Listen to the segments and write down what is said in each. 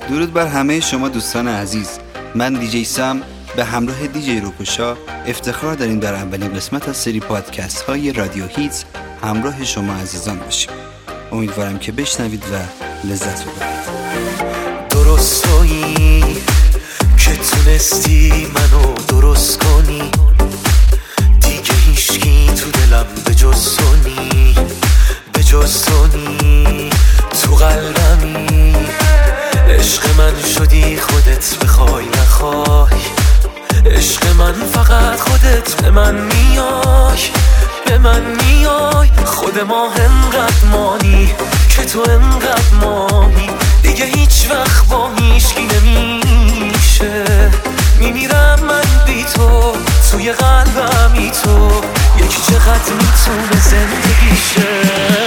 درود بر همه شما دوستان عزیز. من دیجی سم به همراه دیجی روکوشا افتخار داریم در اولین قسمت از سری پادکست های رادیو هیتز همراه شما عزیزان باشیم. امیدوارم که بشنوید و لذت ببرید. درست تویی که تونستی منو درست کنی، دیگه هیچکی تو دلم به جز تو نی، به جز تو نی. تو قلبمی عشق من شدی، خودت بخوای نخوای. عشق من فقط خودت به من میای، به من میای. خود ما انقدر مانی که تو انقدر مانی، دیگه هیچ وقت با هیچکی نمیشه. میمیرم من بی تو، توی قلبمی تو. یکی چقدر میتونه زندگی شه.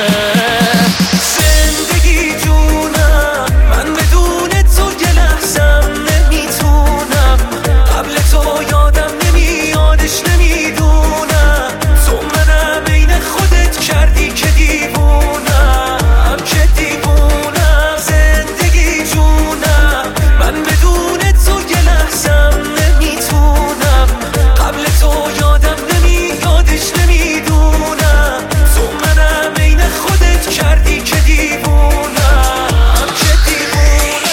زندگی جونم، من بدون تو یه لحظم نمیتونم. قبل تو یادم نمیادش نمیدونم. تو منم بین خودت کردی که دیوونم، که دیوونم. زندگی جونم، من بدون تو یه لحظم نمیتونم. قبل تو یادم نمیادش نمیدونم. تو منم بین خودت کردی که دیوونم، که دیوونم.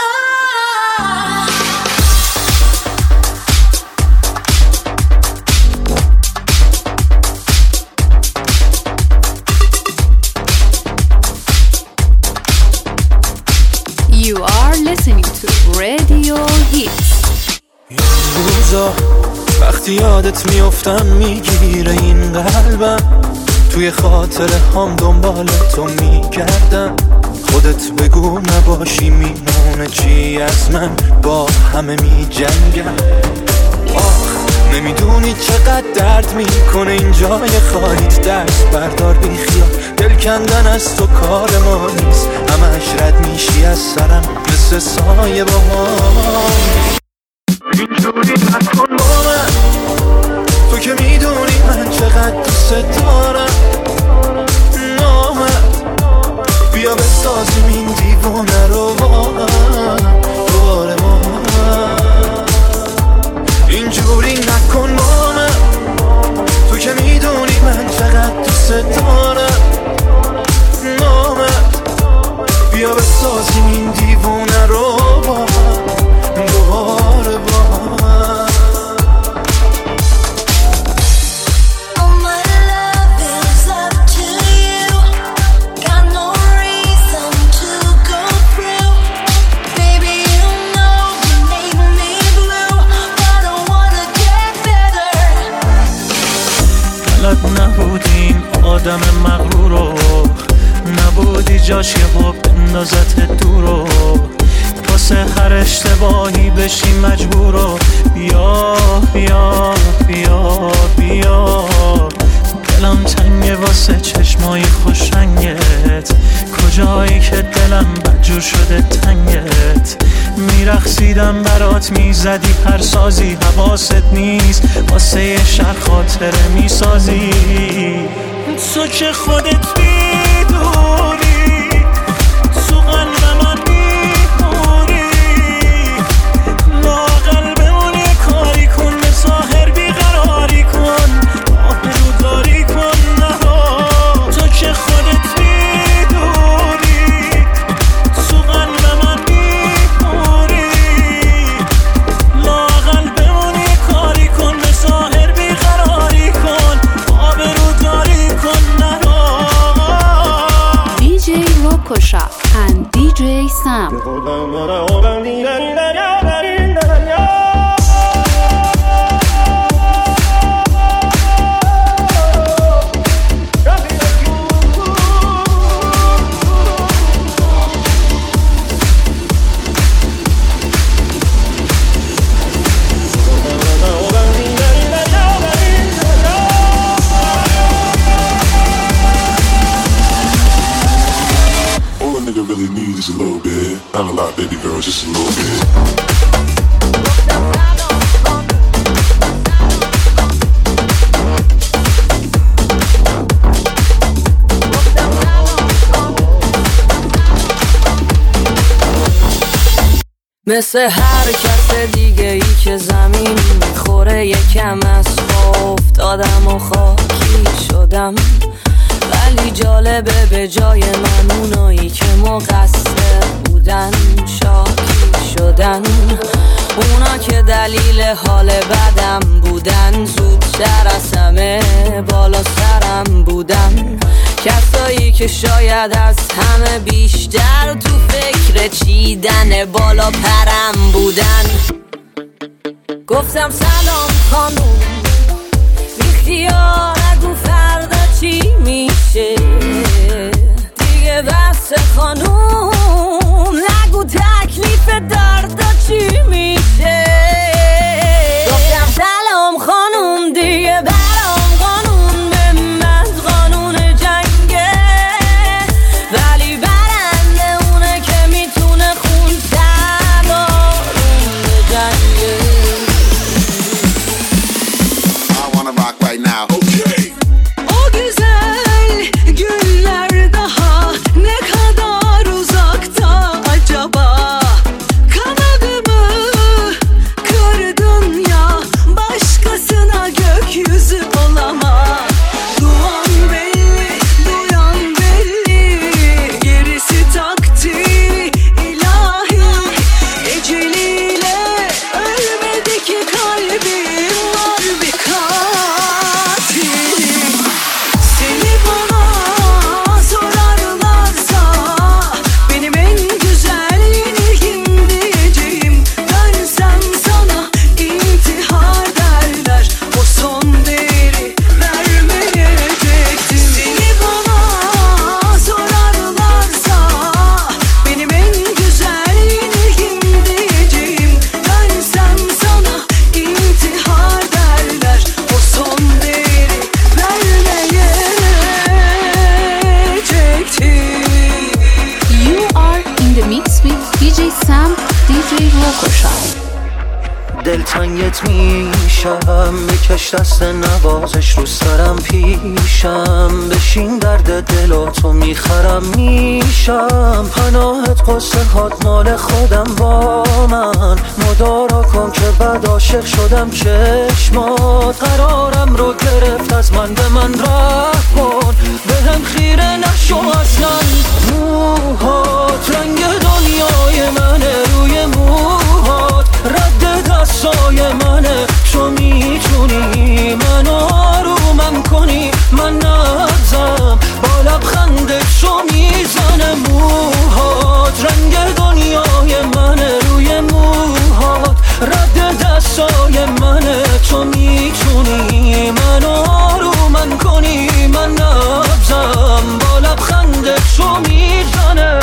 You are listening to Radio Hits. این روزا وقتی یادت میافتم میگیره این قلبم. توی خاطره هم دنبال تو میگردم. خودت بگو نباشی میمونه چی از من، با همه میجنگم. آخ نمیدونی چقدر درد میکنه این جای خالیت. دست بردار بی خیال، دل کندن از تو کار ما نیست. همش رد میشی از سرم مثل سایه با هم. اینجوری نکن با من، تو که میدونی من چقدر دوست دارم. نامد بیا بسازیم این دیوونه رو با هم، دوباره با هم. اینجوری نکن با من، تو که میدونی من چقدر دوست دارم. نامد بیا بسازیم این دیوونه رو با هم، دوباره با هم. نبودیم آدم مغرورو، نبودی جاش یه حب بندازت دورو. واسه هر اشتباهی بشی مجبورو. بیا بیا بیا بیا، دلم تنگه واسه چشمای خوش رنگت. کجایی که دلم بدجور شده تنگت. میرقصیدم برات میزدی هر سازی، حواست نیست واسه یه شهر خاطره میسازی. تو که خودت میدونی تو قلب من میمونی. لااقل بمون یه کاری کن، به ظاهر بیقراری کن، آبروداری کن نها. تو که خودت میدونی تو قلب من میمونی. لااقل بمون یه کاری کن، به ظاهر بیقراری کن، آبروداری کن نها. DJ Rokosha and DJ Sam. Really need is a little bit, not a lot, baby girl, just a little bit. مثل هر کس دیگه ای که زمین میخوره یکم از افتادم و خاکی شدم، ولی جالبه به جای من اونایی که مقصر بودن شاکی شدن. اونا که دلیل حال بدم بودن زودتر از همه بالا سرم بودن. کسایی که شاید از همه بیشتر تو فکر چیدن بالا پرم بودن. گفتم سلام خانوم، بیخیال نگو فردا چی میشه دیگه، بس خانوم نگو تکلیف دردا چی میشه. گفتم سلام خانوم دیگه برام قانون به من قانون جنگه، ولی برنده اونه که میتونه خون سوارون جنگه. I wanna rock right now. Okay. O güzel günler daha ne kadar uzakta acaba? Kanadımı kırdın ya, başkasına gökyüzü olamaz. Duan belli, duyan belli, gerisi takdir ilahi. Eceliyle ölmedi ki kalbim, var bir katil. Seni bana sorarlarsa benim en güzel yenilgim diyeceğim. Dönsem sana intihar derler, o son değeri vermeyecektim. Seni bana sorarlarsa benim en güzel yenilgim diyeceğim. Dönsem sana intihar derler, o son değeri vermeyecektim. You are in the mix with DJ Sam, DJ Rokosha. دلتنگت میشم، بکش دست نوازش رو سرم پیشم، بشین درد دلاتو میخرم میشم، پناهت قصه هات مال خودم با من، مدارا کن که بعد عاشق شدم چشمات، قرارم رو گرفت از من به من راه کن، به هم خیره نشو اصلا. موهات رنگ دنیای منه، روی موهات رد دستای منه، تو میتونی منو آرومم کنی، من نبزم با لبخندت تو میزنه. موهات رنگ دنیای منه، روی موهات رد دستای منه، تو میتونی منو آرومم کنی، من نبزم با لبخندت تو میزنه.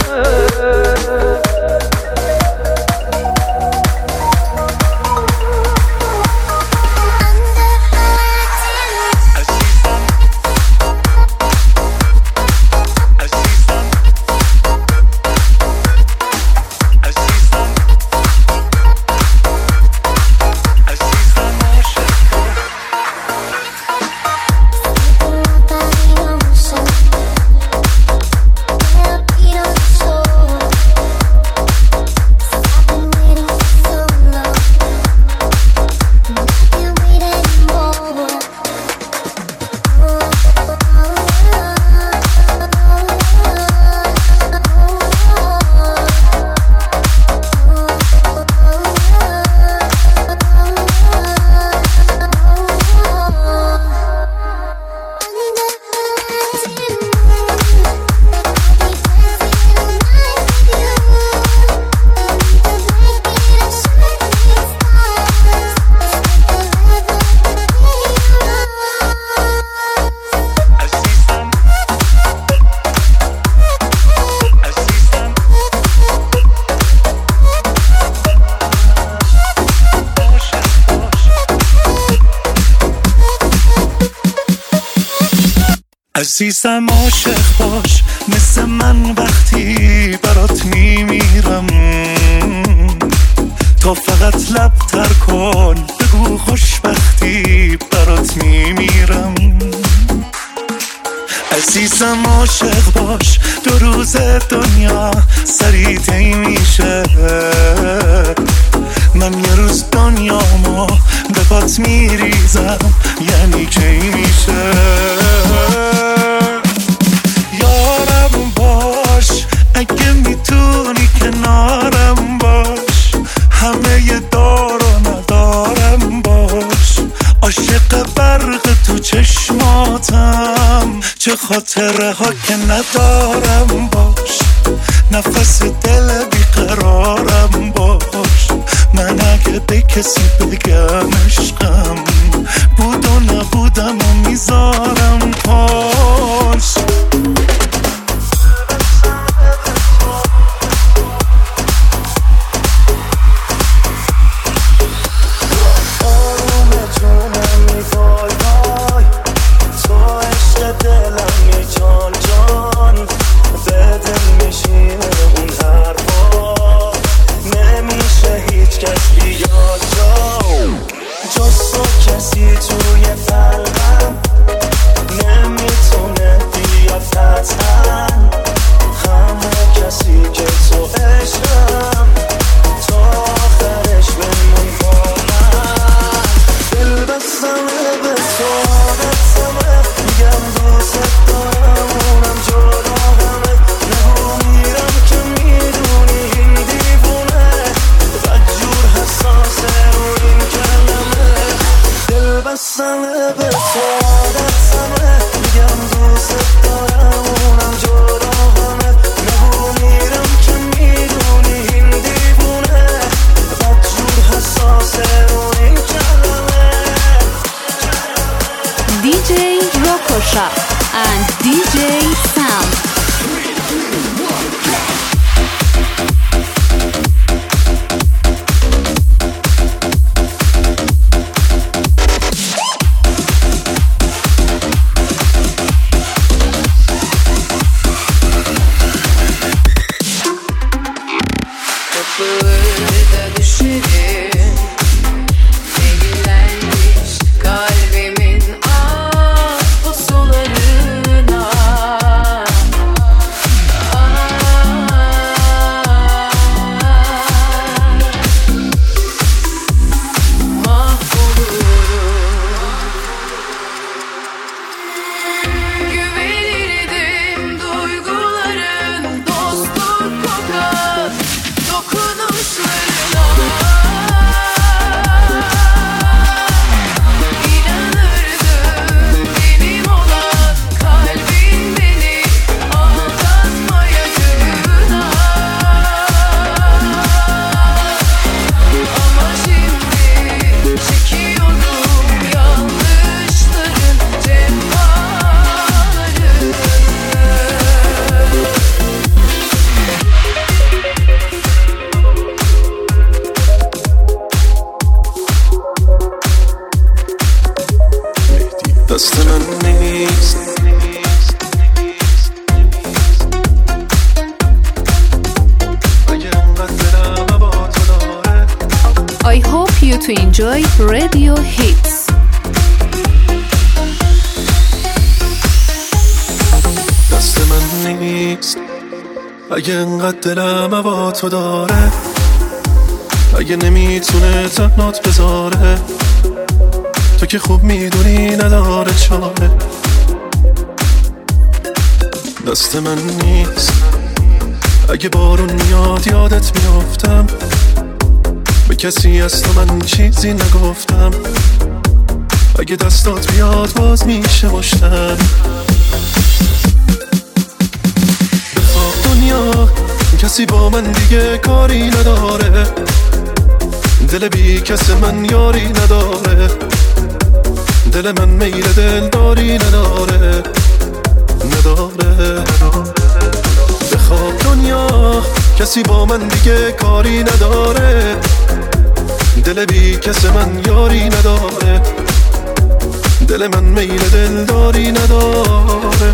عزیزم عاشق باش مثل من وقتی برات میمیرم، تا فقط لب تر کن بگو خوشبختی برات میمیرم. عزیزم عزیزم عاشق باش، 2 روز دنیا سریع طی میشه. من یه روز دنیامو به پات میریزم، یعنی کی میشه. یارم باش اگه میتونی، کنارم باش، همه ی دار و ندارم باش. عاشق برق تو چشماتم، چه خاطره ها که ندارم باش. نفس دل بیقرارم باش. من اگه به کسی بگم عشقم بود و نبودم و میذارم پاش. and DJ Sam. I hope you to enjoy Radio Hits. دست من نیست اگه انقدر دلم با تو داره، اگه نمیتونه تنات بذاره، تو که خوب میدونی نداره چاره. دست من نیست اگه بارون میاد یادت میافتم، به کسی از تو من چیزی نگفتم، اگه دستات بیاد باز میشه مشتم. بخواب دنیا کسی با من دیگه کاری نداره، دل بی کس من یاری نداره، دل من میل دلداری نداره. بخواب دنیا کسی با من دیگه کاری نداره، دل بی کس من یاری نداره، دل من میل دلداری نداره.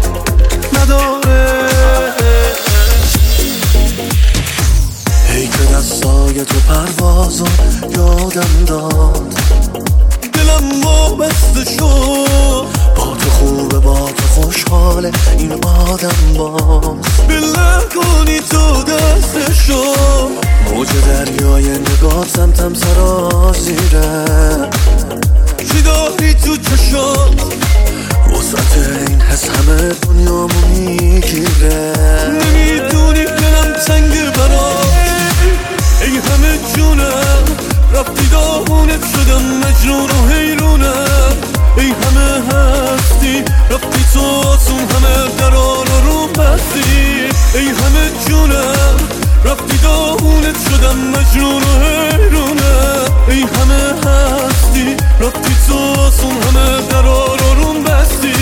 ای که دستای تو پروازو یادم داد، دلم وابسته شد با تو خوبه با تو خوشحاله این آدم باز. بله کنی تو دستشو موج دریای نگاه سمتم سرازیره. چی داری تو چشات وسط این حس همه دنیامو میگیره. نمیدونی دلم تنگ برات ای همه جونم رفتی داغونت شدم مجنون و حیرونم. ای همه هستی رفتی تو آسون همه درار رو بستی. ای همه جونم رفتی داغونت شدم مجنون و حیرونم. ای همه هستی رفتی تو آسون همه درار رو بستی.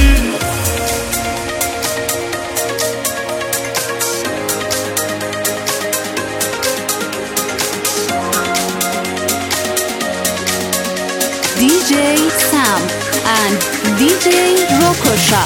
DJ Sam and DJ Rokosha.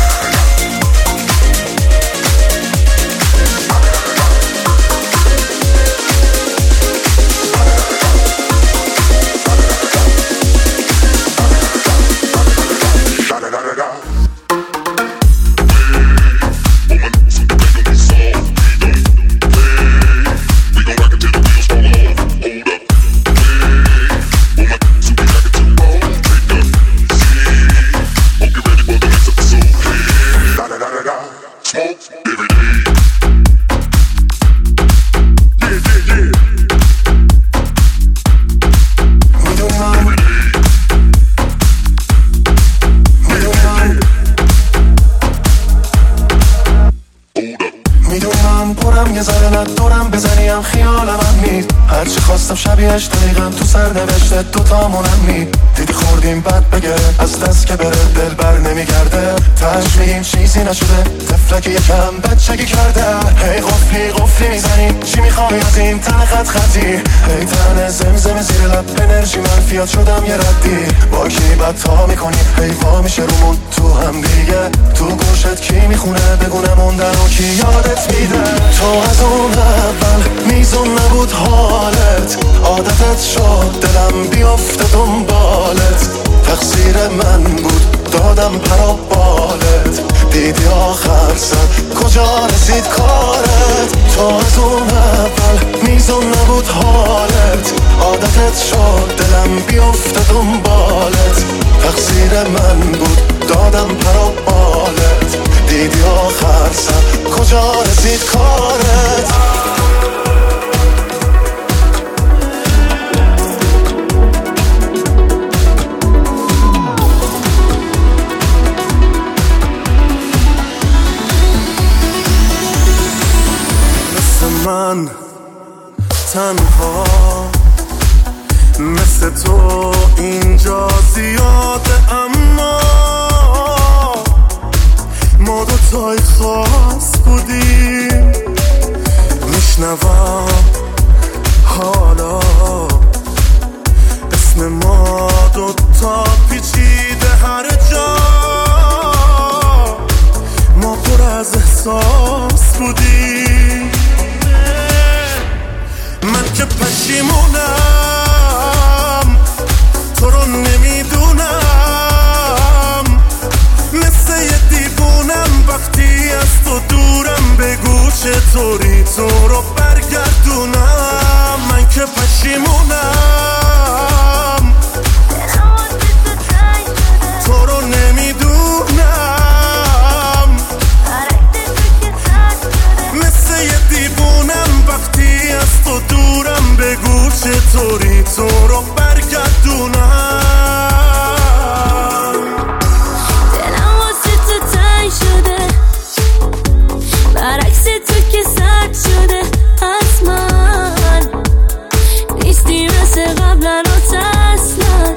شبیهش دقیقا تو سر نوشته دوتامونم دیدی خوردیم بد بگه از دست که بره دل بر نمیگرده. تاش میگیم چیزی نشده تفلک یکم بچگی کرده. هی قفلی میزنیم چی میخوای از این تن خطی. هی تن زمزم زیر لب انرژی منفیات شدم یه ردی. با کی بد تا میکنی هی وا میشه رومون تو هم دیگه. تو گوشت کی میخونه بگونه موندن و کی یادت میده. تو از اون اول میزون نبود حالت عادتت شد دلم بیافته دنبالت. تقصیر من بود دادم پر و بالت. دیدی آخر سر کجا رسید کارت. تو از اون اول میزون نبود حالت عادتت شد دلم بیافته دنبالت. تقصیر من بود دادم پر و بالت. دیدی آخر سر کجا رسید کارت. من تنها مثل تو اینجا زیاده اما ما دوتای خاص بودیم. میشنوم حالا اسم ما دوتا پیچیده هر جا. ما پر از احساس بودیم. من که پشیمونم تو رو نمیدونم. مثل یه دیوونم وقتی از تو دورم. بگو چطوری تو رو برگردونم. من که پشیمونم تو رو نمیدونم. مثل یه دیوونم وقتی از تو دورم. بگو چطوری تو رو برگردونم. دلم واسه تو تنگ شده برعکس تو که سرد شده. از من نیستی مثل قبلا رو اصلا.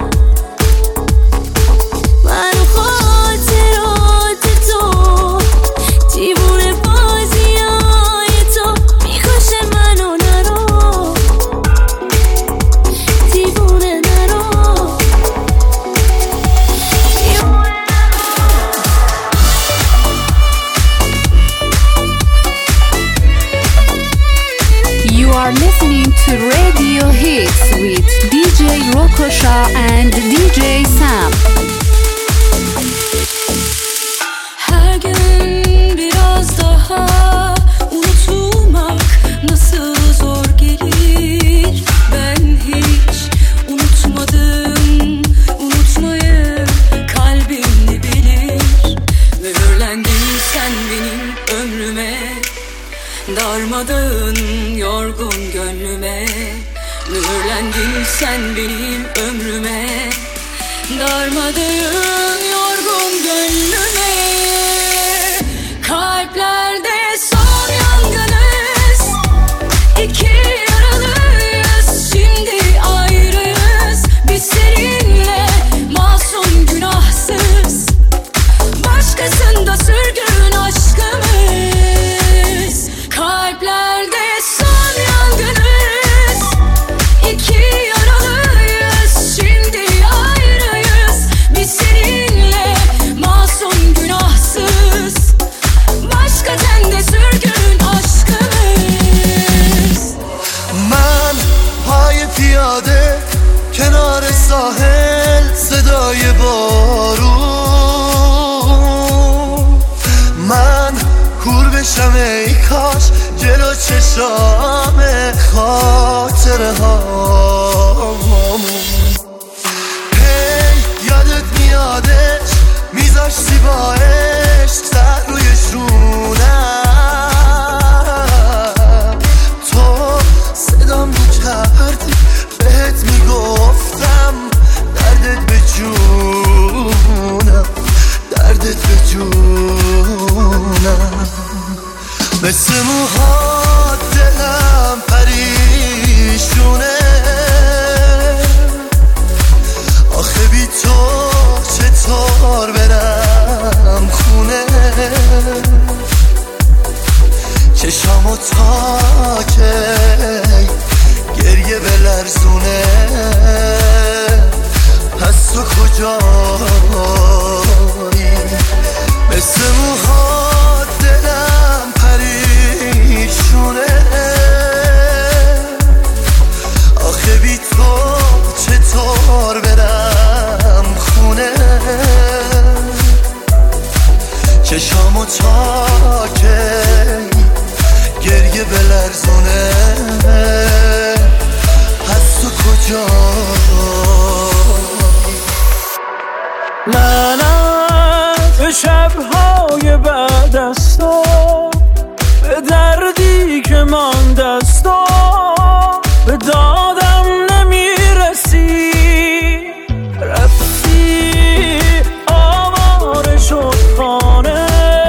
من و خاطرات تو دیوونه بازی های تو میخوشه منو نرو. دیوونه نرو. You are listening to Radio Hits with DJ Rokosha and DJ Sam. Her gün biraz daha unutmak nasıl zor gelir. Ben hiç unutmadım unutmayı, kalbim ne bilir. Mühürlendin sen benim ömrüme, darmadağın yorgun gönlüme. Mühürlendin sen benim ömrüme, darmadağın yorgun gönlüme. Kalplerde son yangınız, iki yaralıyız, şimdi ayrıyız. Biz seninle masum günahsız, başkasında sürgün aşkımız. Kalplerde son yangınız, iki yaralıyız, şimdi ayrıyız. Biz seninle masum günahsız, başka tende sürgün aşkımız. من پای پیاده کنار ساحل صدای بارون، من کور بشم ای کاش جلو چشام خاطره هامون. هی یادت میادش میذاشتی با عشق سر روی شونم، تو صدام رو کردی بهت میگفتم دردت به جونم، دردت به جونم. مثل موهات دلم پریشونه، آخه بی تو چطور برم خونه. چشامو تا که گریه بلرزونه، پس تو کجایی؟ مثل موهات دلم پریشونه، آخه بی تو چطور برم خونه. چشامو تا که گریه بلرزونه، پس تو کجا؟ من از شب‌های بعد از تو به دردی که مانده از تو به دادم نمیرسی. رفتی آواره شد خانه،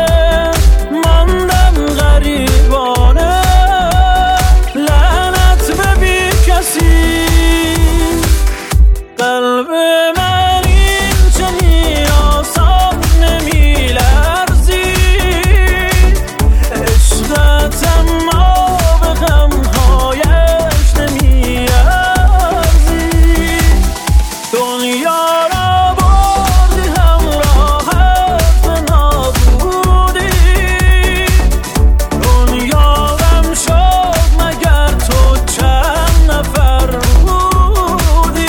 ماندم غریبانه، لعنت به بی کسی. قلب من این چنین آسان نمیلرزی، عشقت اما به غمهایش نمیارزی. دنیا را بردی همراهت به نابودی، دنیا غم شد مگر تو چند نفر بودی.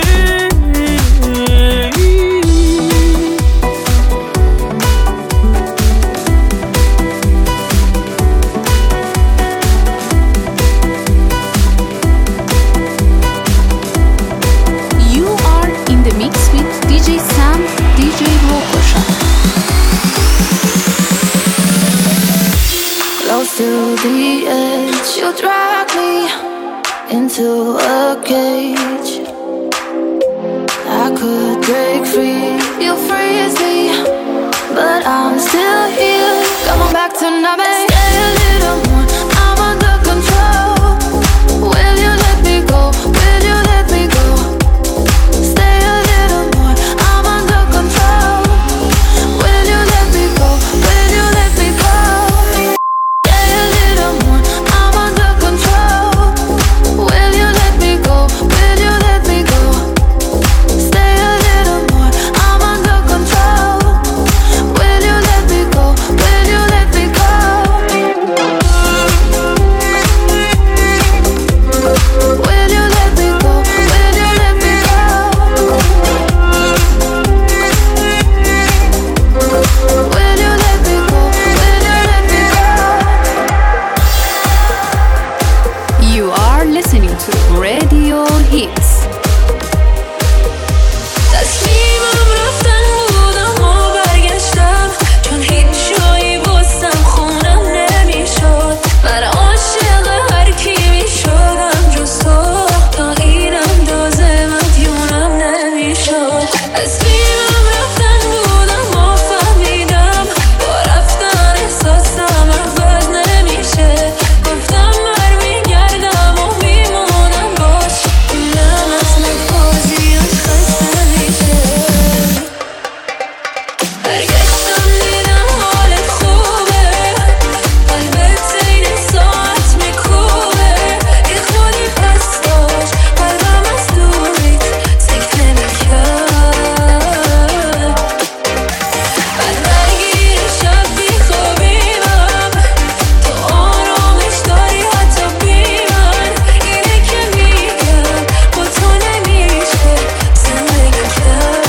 You are in the mix with DJ Sam, DJ Rokosha. Close to the edge, you drag me into a cage. I could break free, you freeze me, but I'm still here. Come on back tonight, babe. Stay a little more, I'm under control. Will you let me go? Will you let me go? Stay a little more, I'm under control. Will you let me go? Will you let me go? Stay a little more, I'm under control. Will you let me go? Will you let me go? Stay a little more, I'm under control. Will you let me go? Will you let me go? to Radio Hits. تصمیمم رفتن بودم و برگشتم، چون هیچ جایی بستم خونم نمیشد. من عاشق هر کی میشدم جز تو، تا اینم دازه مدیونم نمیشد. تصمیمم رفتن بودم و فهمیدم با رفتن احساسم عوض نمیشه. گفتم برمیگردم و میمونم باش، اینم اصل بازی خسته میشه. برگشتم دیدم حالت خوبه، قلبت این ساعت میکوبه. یه خودی پس داشت قلبم از دوریت سکته میکرد. بعد درگیر شب بیخوابیمم، تو آرامش داری حتی بی من. اینه که میگم با تو نمیشه زندگی کرد.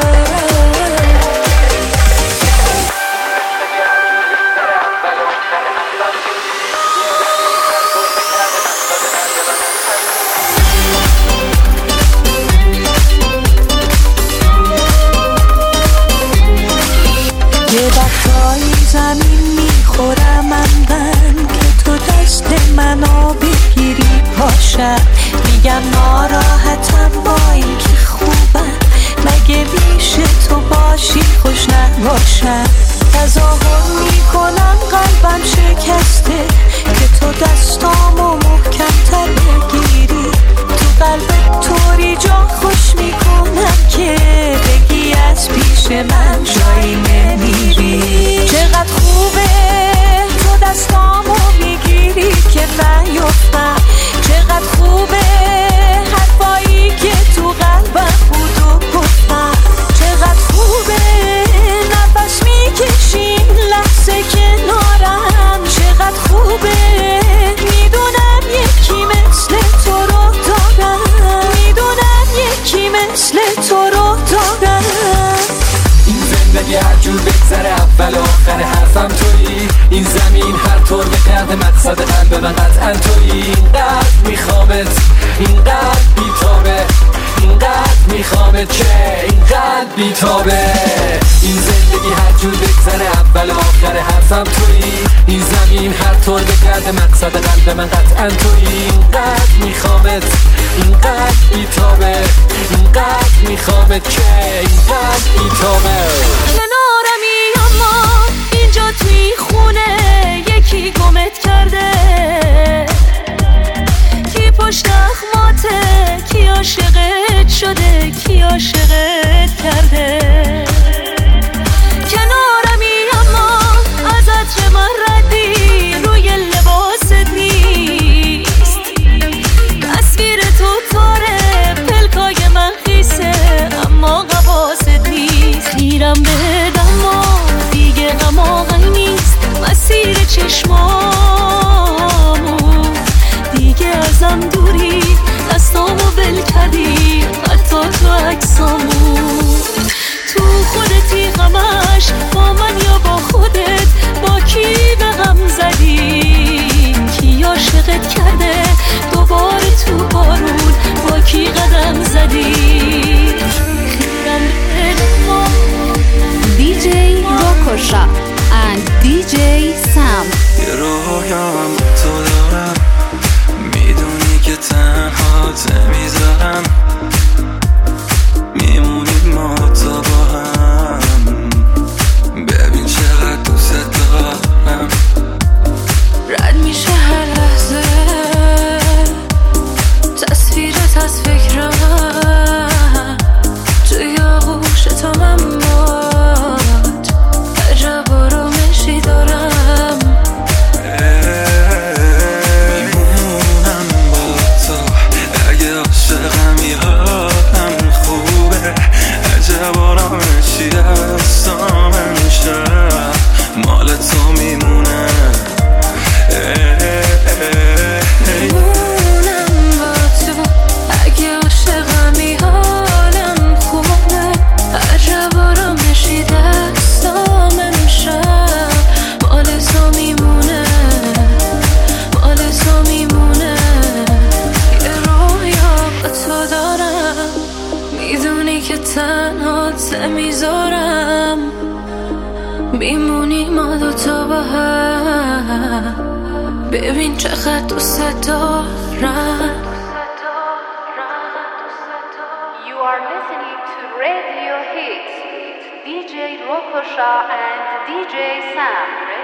یه وقتایی زمین میخورم من که تو دست منو بگیری پاشم. میگم ناراحتم با این که خوبم، مگه میشه تو باشی خوش نباشم. تظاهر میکنم قلبم شکسته که تو دستامو محکم‌تر بگیری. تو قلبت طوری جا خوش میکنم که بگی از پیش من جایی نمیری. چقدر خوبه تو دستامو میگیری که نیفتم. چقدر خوبه حرفایی که تو قلبم بود و گفتم. چقدر خوبه نفس میکشیم لحظه کنارم. چقدر خوبه میدونم یکی مثل تو رو دارم. میدونم یکی مثل تو رو دارم. این زندگی هر جور بگذره اول و آخر حرفم تویی. این زمین هر طور بگرده مقصد قلب من قطعا تویی. اینقدر میخوامت، اینقدر بیتابه، اینقدر میخوامت که اینقدر بیتابه. این زندگی هر جور بگذره اول و آخر حرفم تویی. این زمین هر طور بگرده مقصد قلب من قطعا تویی. اینقدر میخوامت، اینقدر بیتابه، اینقدر میخوامت که اینقدر بیتابه. کنارمی اما اینجا توی خونه یکی گمت کرده. کی پشت اخماته، کی عاشقت شده، کی عاشقت کرده. کنارمی اما از عطر من ردی روی لباست نیست. تصویر تو تاره پلکای من خیسه اما قواست نیست. خیرم به دما دیگه غم آقای نیست. مسیر چشمامو دیگه ازم دوری. دستامو بل کردی حتی تو عکسامو. تو خودتی غمش با من یا با خودت، با کی به غم زدی، کی عاشقت کرده دوباره تو بارون، با کی قدم زدی. خیرم به دما DJ Rokosha and DJ Sam. یه رویام تو دارم، میدونی که تنهات نمیذارم. میمونیم ما تا با هم، ببین چقدر دوست دارم. نمیذارم میمونی ما دوتا با هم. ببین چقدر دوست دارم. You are listening to Radio Hits, DJ Rokosha and DJ Sam.